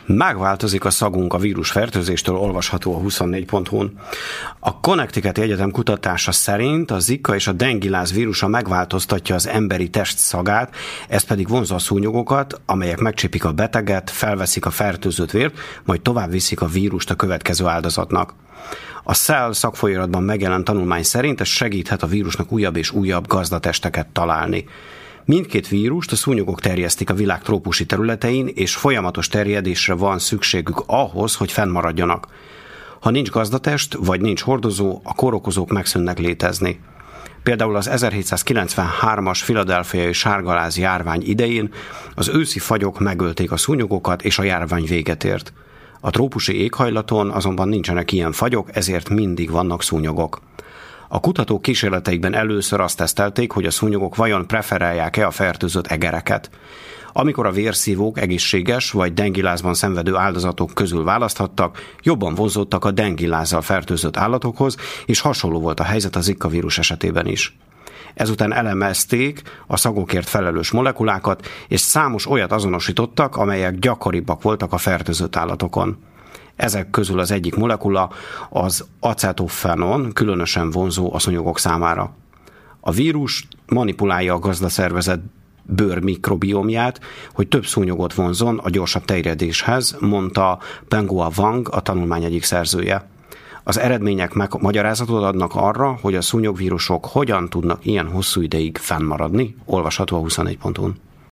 Megváltozik a szagunk a vírusfertőzéstől, olvasható a 24.hu-n. A Connecticuti Egyetem kutatása szerint a Zika és a dengiláz vírusa megváltoztatja az emberi test szagát, ez pedig vonzza a szúnyogokat, amelyek megcsípik a beteget, felveszik a fertőzött vért, majd tovább viszik a vírust a következő áldozatnak. A Cell szakfolyamatban megjelent tanulmány szerint ez segíthet a vírusnak újabb és újabb gazdatesteket találni. Mindkét vírust a szúnyogok terjesztik a világ trópusi területein, és folyamatos terjedésre van szükségük ahhoz, hogy fennmaradjanak. Ha nincs gazdatest, vagy nincs hordozó, a kórokozók megszűnnek létezni. Például az 1793-as philadelphiai sárgaláz járvány idején az őszi fagyok megölték a szúnyogokat, és a járvány véget ért. A trópusi éghajlaton azonban nincsenek ilyen fagyok, ezért mindig vannak szúnyogok. A kutatók kísérleteikben először azt tesztelték, hogy a szúnyogok vajon preferálják-e a fertőzött egereket. Amikor a vérszívók egészséges vagy dengilázban szenvedő áldozatok közül választhattak, jobban vonzódtak a dengilázzal fertőzött állatokhoz, és hasonló volt a helyzet a Zika vírus esetében is. Ezután elemezték a szagokért felelős molekulákat, és számos olyat azonosítottak, amelyek gyakoribbak voltak a fertőzött állatokon. Ezek közül az egyik molekula az acetofenon, különösen vonzó a szúnyogok számára. A vírus manipulálja a gazdaszervezet bőrmikrobiomját, hogy több szúnyogot vonzon a gyorsabb terjedéshez, mondta Penghua Wang, a tanulmány egyik szerzője. Az eredmények magyarázatot adnak arra, hogy a szúnyogvírusok hogyan tudnak ilyen hosszú ideig fennmaradni, olvasható a 24.hu-n.